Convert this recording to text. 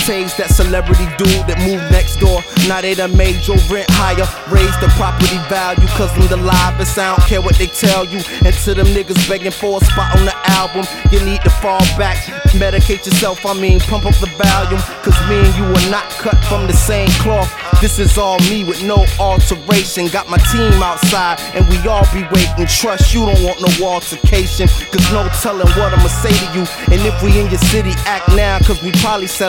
Taze, that celebrity dude that moved next door. Now they done made your rent higher, raised the property value, cause I'm the livest, I don't care what they tell you. And to them niggas begging for a spot on the album, you need to fall back, medicate yourself, pump up the volume. Cause me and you are not cut from the same cloth. This is all me with no alteration. Got my team outside and we all be waiting. Trust you don't want no altercation, cause no telling what I'ma say to you. And if we in your city, act now, cause we probably sell